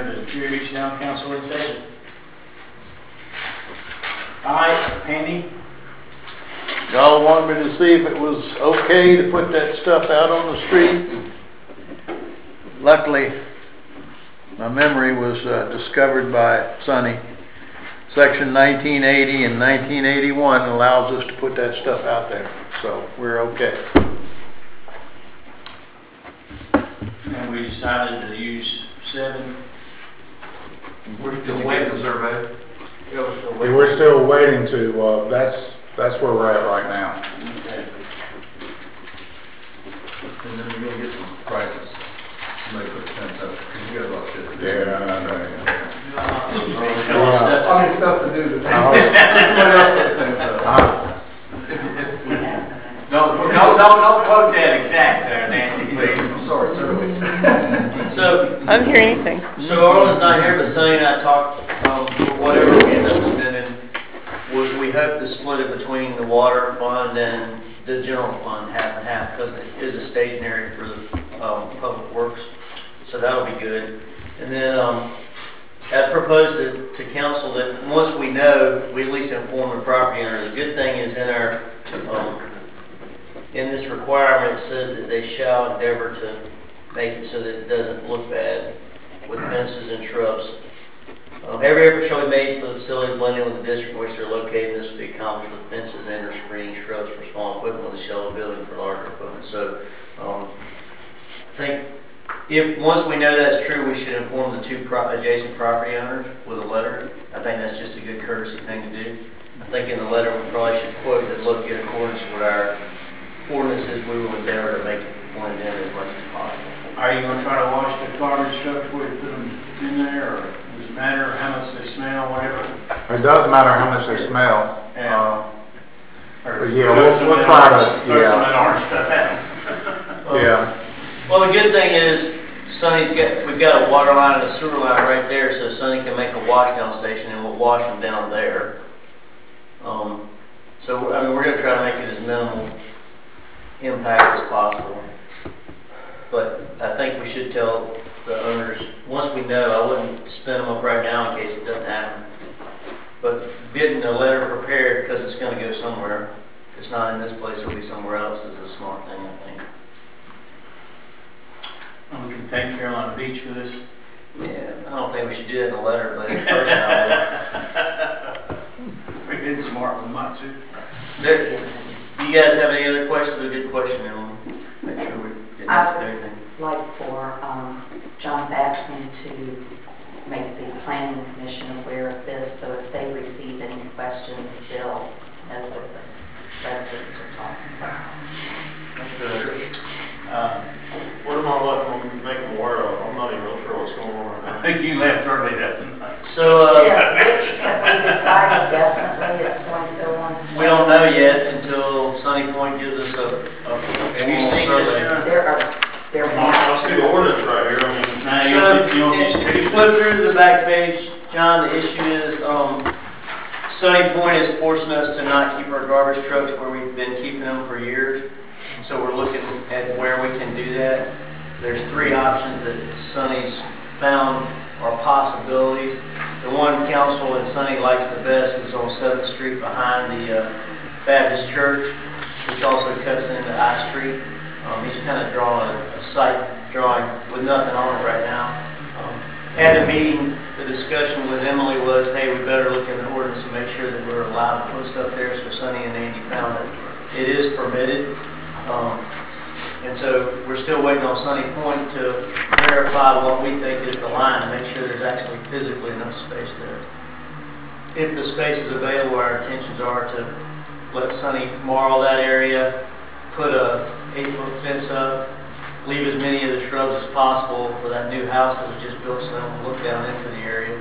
have the Deer Beach Town Council work session. All right, Andy. Y'all wanted me to see if it was okay to put that stuff out on the street. Luckily, my memory was discovered by Sonny. Section 1980 and 1981 allows us to put that stuff out there, so we're okay. And we decided to use 7. We're Did still you get waiting. the survey? Yeah, we're still Yeah, waiting. we're still waiting to, that's where we're at right now. Okay. And then you're gonna get some prices. Somebody put the fence up, because you got a lot of shit to do. Yeah, I know. I mean, stuff to do. Somebody else put the fence up. Don't quote that exact there, Nancy, please. I'm sorry, sir. So, I don't hear anything. so Arlen's not here, but Sonny and I talked, whatever we end up spending, we hope to split it between the water fund and the general fund, half and half, because it is a staging area for the public works. So that'll be good. And then I proposed to council that once we know, we at least inform the property owner. The good thing is in our in this requirement, it says that they shall endeavor to make it so that it doesn't look bad with fences and shrubs. Every effort shall be made for the facility blending with the district in which they're located. This will be accomplished with fences and or screening shrubs for small equipment with a shelter building for larger equipment. So I think if once we know that's true, we should inform the 2 adjacent property owners with a letter. I think that's just a good courtesy thing to do. I think in the letter we probably should quote that look in accordance with our ordinances, we will endeavor to make it blend in as much as possible. Are you going to try to wash the garbage truck before you put them in there, or does it matter how much they smell, whatever? It does matter how much they smell. Yeah. But yeah, we'll try to, Throw some of that yeah. orange stuff at them. Yeah. Well, the good thing is we've got a water line and a sewer line right there, so Sonny can make a wash down station and we'll wash them down there. So I mean, we're going to try to make it as minimal impact as possible. But I think we should tell the owners, once we know, I wouldn't spin them up right now in case it doesn't happen. But getting a letter prepared, because it's going to go somewhere. If it's not in this place, it'll be somewhere else, is a smart thing, I think. And we can thank Carolina Beach for this. Yeah, I don't think we should do that in a letter, but in person I We're getting smart with my too. will. Do you guys have any other questions? A good question, and we'll make sure we get into everything. Like for John's asking to make the planning commission aware of this, so if they receive any questions, they'll know what the residents are talking about. What am I letting them make them aware of? I'm not even real sure what's going on right now. I think you left early that night. So Have we decided definitely it's going to go on? we don't know yet until Sunny Point gives us a Have you seen formal this, survey. John? There I maps. see the ordinance right here. I mean, Now, So if you flip through to the back page, John, the issue is Sunny Point is forcing us to not keep our garbage trucks where we've been keeping them for years. So we're looking at where we can do that. There's 3 options that Sunny's found are possibilities. The one council and Sunny likes the best is on 7th Street behind the Baptist Church, which also cuts into I Street. He's kind of drawing a site drawing with nothing on it right now. At the meeting, the discussion with Emily was, hey, we better look in the ordinance and make sure that we're allowed to put stuff there. So Sunny and Andy found that it is permitted. And so we're still waiting on Sunny Point to verify what we think is the line and make sure there's actually physically enough space there. If the space is available, our intentions are to let Sunny marl that area, put a 8-foot fence up, leave as many of the shrubs as possible for that new house that was just built so they don't look down into the area.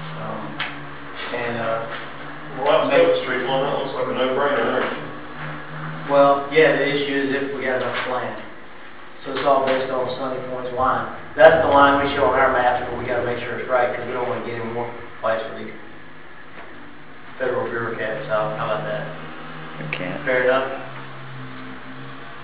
well, that's 7th Street one. That looks like a no-brainer there. Well, yeah, the issue is if we got enough land. So it's all based on Sunny Point's line. That's the line we show on our maps, but we got to make sure it's right because we don't want to get any more place for these federal bureaucrats. How about that? Okay. Fair enough?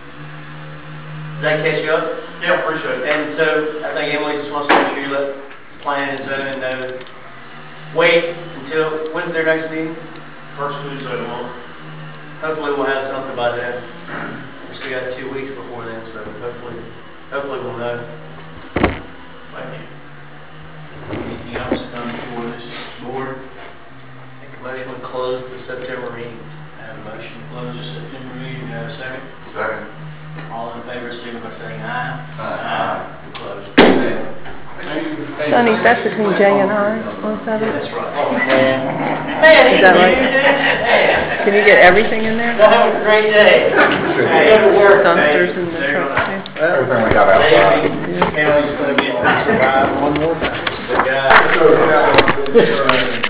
Does that catch you up? Yeah, appreciate it. And so I think Emily just wants to make sure you let planning and zoning know, wait until, when's their next meeting? First Tuesday of the month. Hopefully we'll have something by then. We still got 2 weeks before then, so hopefully we'll know. Thank you. Anything else to come before this board? Make a motion to close the September meeting. I have a motion to close the September meeting. Do I have a second? Second. All in favor, signify by saying aye. Aye. We're closed. Sonny, that's between J and I on 7? That's right. Is that right? Can you get everything in there? Have a great day. Go to work. Dumpsters in the truck too? Everything we got outside. County's gonna get to survive one more time. The guy. So, yeah.